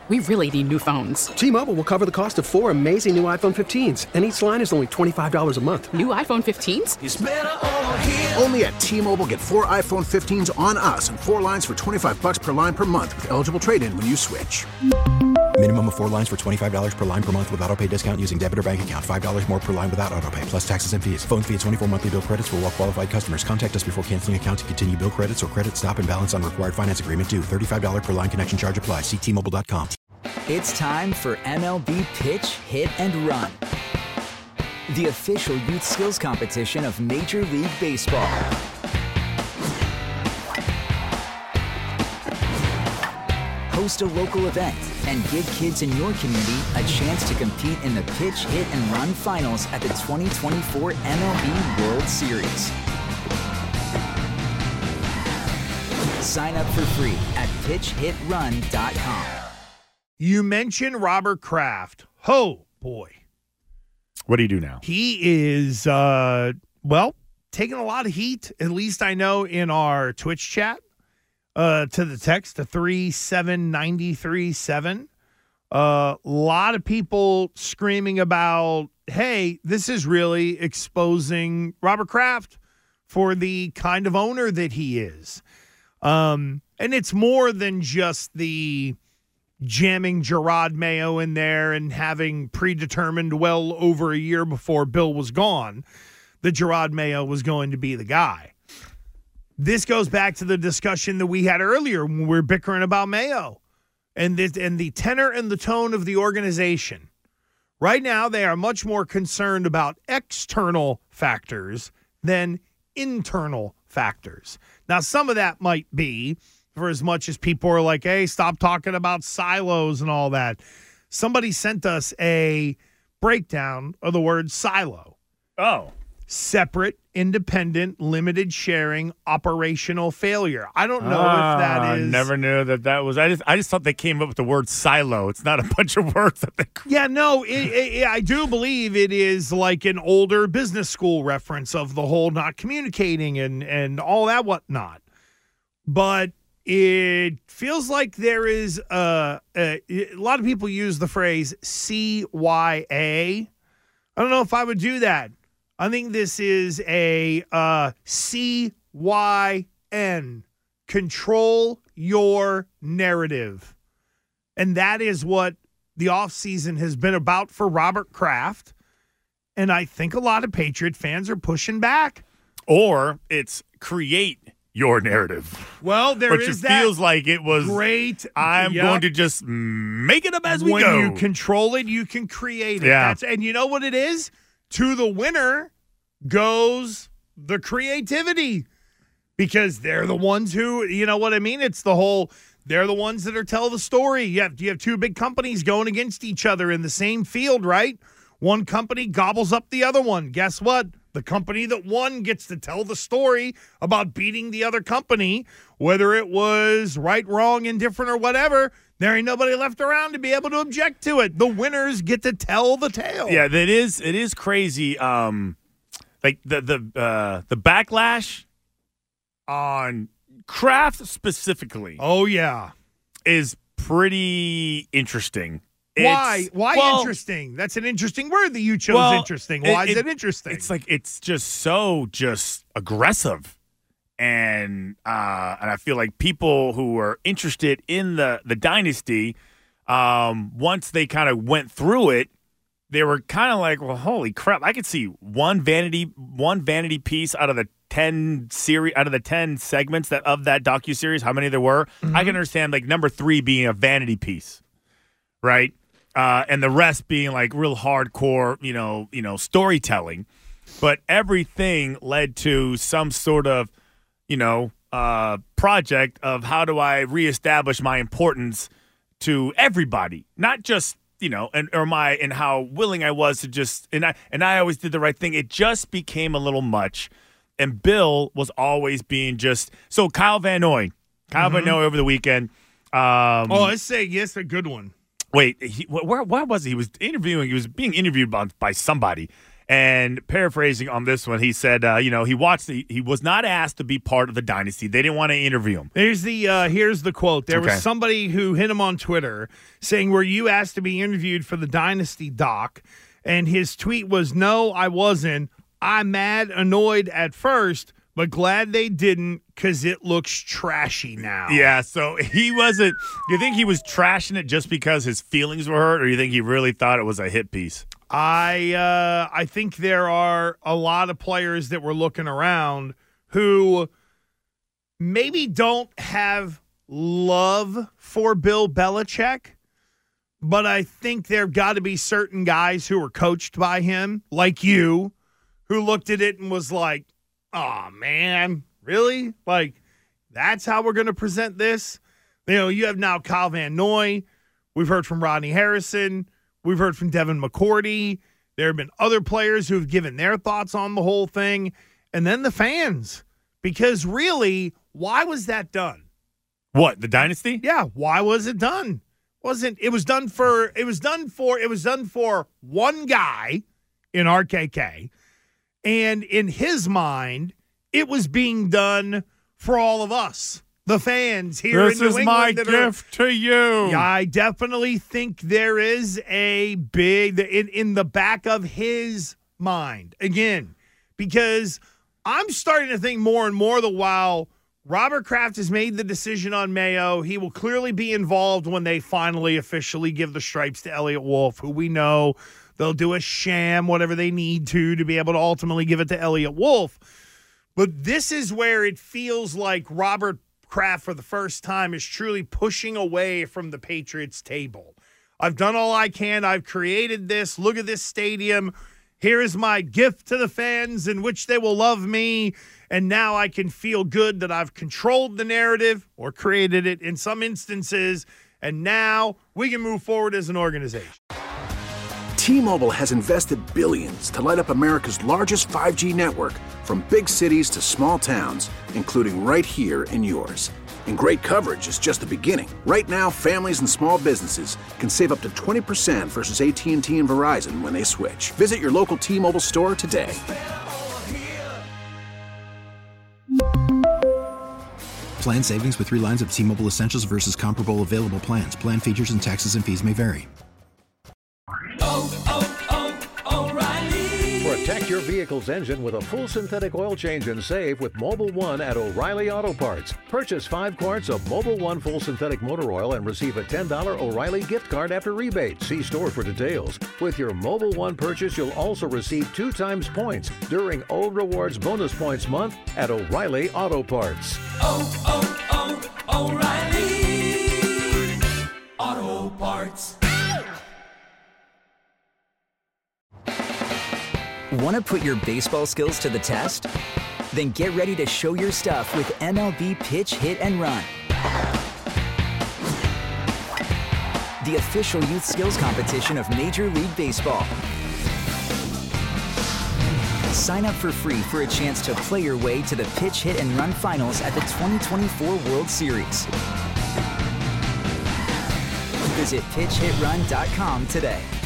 We really need new phones. T-Mobile will cover the cost of 4 amazing new iPhone 15s, and each line is only $25 a month. New iPhone 15s? It's better over here. Only at T-Mobile, get 4 iPhone 15s on us and 4 lines for $25 per line per month with eligible trade-in when you switch. Minimum of 4 lines for $25 per line per month with autopay discount using debit or bank account. $5 more per line without autopay, plus taxes and fees. Phone fee at 24 monthly bill credits for well-qualified customers. Contact us before canceling account to continue bill credits or credit stop and balance on required finance agreement due. $35 per line connection charge applies. See T-Mobile.com. It's time for MLB Pitch, Hit, and Run, the official youth skills competition of Major League Baseball. Host a local event and give kids in your community a chance to compete in the Pitch, Hit, and Run finals at the 2024 MLB World Series. Sign up for free at pitchhitrun.com. You mentioned Robert Kraft. Oh, boy. What do you do now? He is, taking a lot of heat, at least I know in our Twitch chat, to the text to 37937. A lot of people screaming about, hey, this is really exposing Robert Kraft for the kind of owner that he is. And it's more than just the jamming Gerard Mayo in there and having predetermined well over a year before Bill was gone that Gerard Mayo was going to be the guy. This goes back to the discussion that we had earlier when we were bickering about Mayo and the tenor and the tone of the organization. Right now, they are much more concerned about external factors than internal factors. Now, some of that might be for as much as people are like, hey, stop talking about silos and all that. Somebody sent us a breakdown of the word silo. Oh. Separate, independent, limited sharing, operational failure. I don't know if that is. I never knew that was. I just thought they came up with the word silo. It's not a bunch of words that they. Yeah, no, I do believe it is like an older business school reference of the whole not communicating and all that whatnot. But it feels like there is a lot of people use the phrase CYA. I don't know if I would do that. I think this is a CYN, control your narrative. And that is what the offseason has been about for Robert Kraft. And I think a lot of Patriot fans are pushing back. Or it's create your narrative. Well, which is it that. Feels like it was great. I'm going to just make it up as we go. When you control it, you can create it. Yeah. And you know what it is? To the winner goes the creativity, because they're the ones who, you know what I mean? It's the whole, they're the ones that are tell the story. You have two big companies going against each other in the same field, right? One company gobbles up the other one. Guess what? The company that won gets to tell the story about beating the other company, whether it was right, wrong, indifferent, or whatever. There ain't nobody left around to be able to object to it. The winners get to tell the tale. Yeah, it is crazy. Like the backlash on Kraft specifically. Oh yeah, is pretty interesting. Why interesting? That's an interesting word that you chose. Interesting. Why is it interesting? It's like it's just aggressive, and I feel like people who are interested in the dynasty, once they kind of went through it, they were kind of like, well, holy crap! I could see one vanity piece out of the 10 segments of that docuseries. How many there were? Mm-hmm. I can understand like number 3 being a vanity piece, right? And the rest being like real hardcore, storytelling. But everything led to some sort of, project of how do I reestablish my importance to everybody, not just, and how willing I was to just, and I always did the right thing. It just became a little much. And Bill was always being so Kyle Van Noy over the weekend. Let's say yes, a good one. Wait, where was he? He was being interviewed by somebody, And paraphrasing on this one, he said, he was not asked to be part of the dynasty. They didn't want to interview him. Here's the quote. There was somebody who hit him on Twitter saying, "Were you asked to be interviewed for the dynasty doc?" And his tweet was, "No, I wasn't. I'm mad, annoyed at first, but glad they didn't because it looks trashy now." Yeah, so he wasn't. Do you think he was trashing it just because his feelings were hurt, or do you think he really thought it was a hit piece? I think there are a lot of players that were looking around who maybe don't have love for Bill Belichick, but I think there have got to be certain guys who were coached by him, like you, who looked at it and was like, "Oh, man, really? Like, that's how we're going to present this?" You have now Kyle Van Noy. We've heard from Rodney Harrison. We've heard from Devin McCourty. There have been other players who have given their thoughts on the whole thing. And then the fans. Because really, why was that done? What, the dynasty? Yeah, why was it done? It was done for one guy in RKK. And in his mind, it was being done for all of us, the fans here in New England. This is my gift to you. Yeah, I definitely think there is a big, in the back of his mind, again, because I'm starting to think more and more that while Robert Kraft has made the decision on Mayo, he will clearly be involved when they finally officially give the stripes to Elliott Wolf, who we know they'll do a sham, whatever they need to be able to ultimately give it to Elliott Wolf. But this is where it feels like Robert Kraft, for the first time, is truly pushing away from the Patriots table. I've done all I can. I've created this. Look at this stadium. Here is my gift to the fans in which they will love me. And now I can feel good that I've controlled the narrative or created it in some instances. And now we can move forward as an organization. T-Mobile has invested billions to light up America's largest 5G network, from big cities to small towns, including right here in yours. And great coverage is just the beginning. Right now, families and small businesses can save up to 20% versus AT&T and Verizon when they switch. Visit your local T-Mobile store today. Plan savings with 3 lines of T-Mobile Essentials versus comparable available plans. Plan features and taxes and fees may vary. Protect your vehicle's engine with a full synthetic oil change and save with Mobil 1 at O'Reilly Auto Parts. Purchase 5 quarts of Mobil 1 full synthetic motor oil and receive a $10 O'Reilly gift card after rebate. See store for details. With your Mobil 1 purchase, you'll also receive 2 times points during O Rewards Bonus Points Month at O'Reilly Auto Parts. O'Reilly Auto Parts. Want to put your baseball skills to the test? Then get ready to show your stuff with MLB Pitch Hit and Run, the official youth skills competition of Major League Baseball. Sign up for free for a chance to play your way to the Pitch Hit and Run finals at the 2024 World Series. Visit pitchhitrun.com today.